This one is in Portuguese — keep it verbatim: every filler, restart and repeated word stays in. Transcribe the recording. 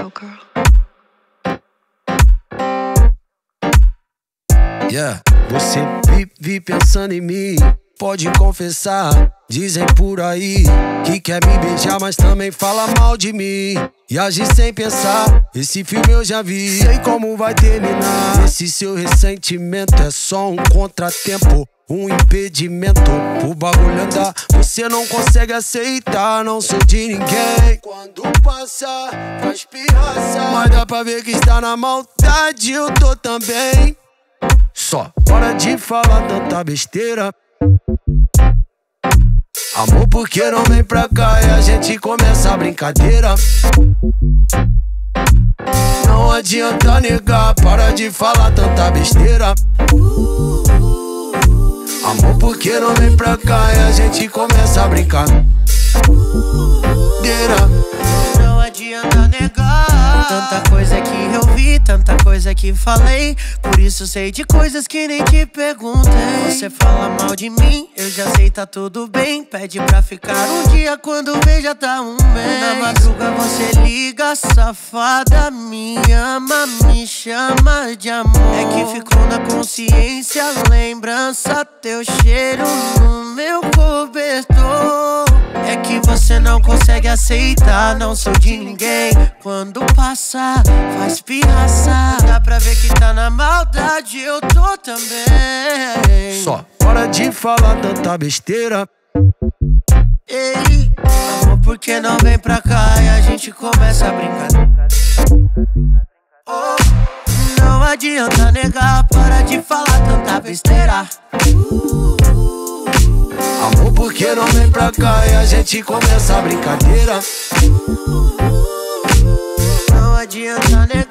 original girl. Yeah, você vive pensando em mim, pode confessar. Dizem por aí que quer me beijar, mas também fala mal de mim e age sem pensar. Esse filme eu já vi, sei como vai terminar. Esse seu ressentimento é só um contratempo, um impedimento pro bagulho andar. Você não consegue aceitar, não sou de ninguém. Quando passa, faz pirraça, mas dá pra ver que está na maldade, eu tô também. Só para de falar tanta besteira. Amor, por que não vem pra cá e a gente começa a brincadeira? Não adianta negar, para de falar tanta besteira. Amor, por que não vem pra cá e a gente começa a brincadeira? Não adianta negar, tanta coisa que eu vi, tanta coisa que falei. Por isso sei de coisas que nem te perguntei. Você fala mal de mim, eu já sei, tá tudo bem. Pede pra ficar um dia, quando vê já tá um mês. Na madruga você liga, safada, me ama, me chama de amor. É que ficou na consciência, lembrança, teu cheiro no meu cobertor. É que você não consegue aceitar, não sou de ninguém. Quando passa, faz pirraça, dá pra ver que tá na maldade, eu tô também. Só para de falar tanta besteira. Ei, amor, por que não vem pra cá e a gente começa a brincar? Oh, não adianta negar, para de falar tanta besteira. Amor, por que não vem pra cá e a gente começa a brincadeira? Não adianta negar.